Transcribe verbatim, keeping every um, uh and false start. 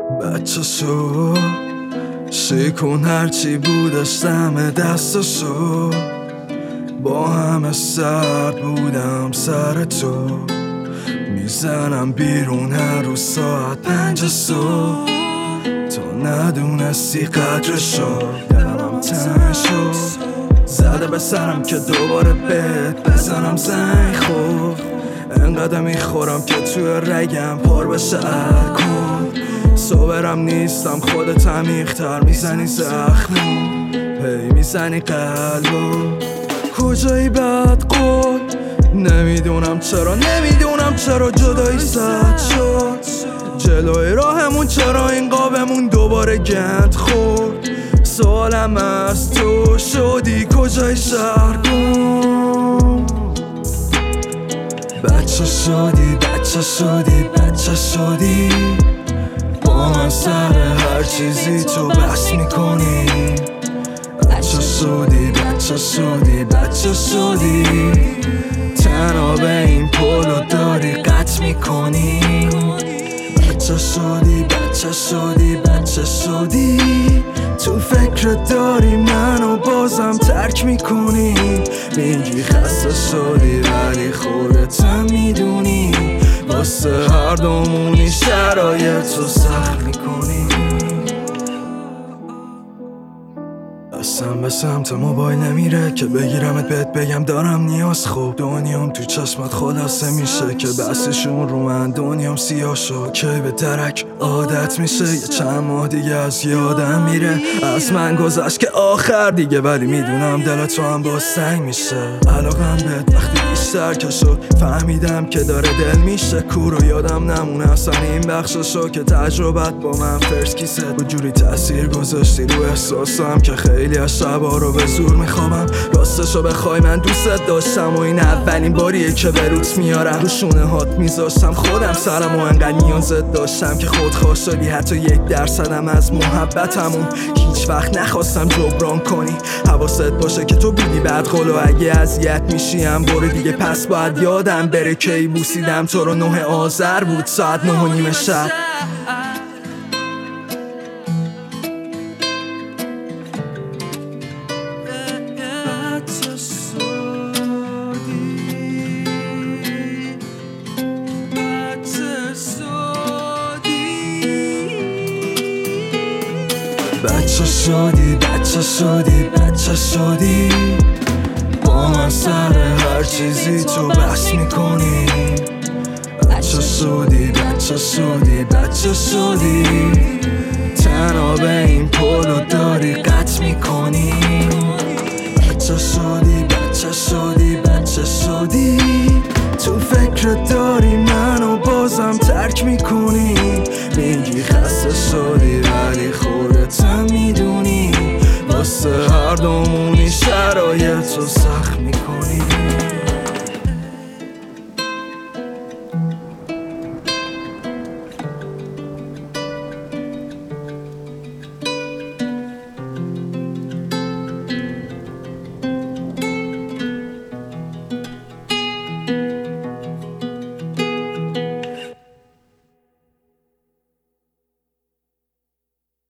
بچه شو شیکون هرچی بودشتم دستشو با همه سرد بودم سر تو میزنم بیرون هر روز ساعت پنج صبح تو ندونستی قدرشو دلم تنگ شد زده به سرم که دوباره بهت بزنم زنگ خوب انقدر میخورم که توی رگم پر بشه الکل صبرم نیستم خودت عمیق‌تر میزنی زخمو هی میزنی قلبو کجایی بد قول نمیدونم چرا نمیدونم چرا جدایی سد شد جلوی راهمون چرا این قابمون دوباره گند خورد سوالم از تو شدی کجای شهرگم بچه شدی بچه شدی بچه شدی با من سر هر چیزی تو بس میکنی بچه شدی بچه شدی بچه شدی تنها به این پولو داری قطع میکنی بچه شدی بچه شدی بچه شدی تو فکر داری منو بازم ترک میکنی میگی خسته شدی ولی خودتم میدونی واسه هر دومونی شرایط رو سخت میکنی دستم به سمت موبایل نمیره که بگیرمت بهت بگم دارم نیاز خوب دنیام تو چشمت خلاصه میشه که بحثشون رو من دنیام سیاه شد که به درک عادت میشه یه چند ماه دیگه از یادم میره از من گذشت که آخر دیگه ولی میدونم دل تو هم با سنگ میشه علاقم بهت وقتی بیشتر که شد فهمیدم که داره دل میشه کور و یادم نمونه اصلا این بخششو که تجربت با من فرست کیسه و جوری تأثیر گذاشتی رو احساسم که خیلی از شبا رو به زور میخوابم راستشو بخوای من دوست داشتم و این اولین باریه که به روت میارم رو شونه هات میذاشتم خودم سرم و انقدر نیازت داشتم که خودخواه شدی حتی یک درصدم از محبتمون هیچ وقت نخواستم جبران کنی حواست باشه که تو بودی بعد قول و اگه اذیت میشیم برو دیگه پس باید یادم بره کی بوسیدم تو رو نه آذر بود ساعت نه و نیم شب بچه شدی بچه شدی بچه شدی با من سر هر چیزی تو بس میکنی بچه شدی بچه شدی بچه شدی تنها به این پولو داری قطع میکنی بچه شدی بچه شدی بچه شدی تو فکر داری منو بازم ترک میکنی میگی خسته شدی ولی خودتم میدونی واسه هر دومونی شرایط رو سخت میکنی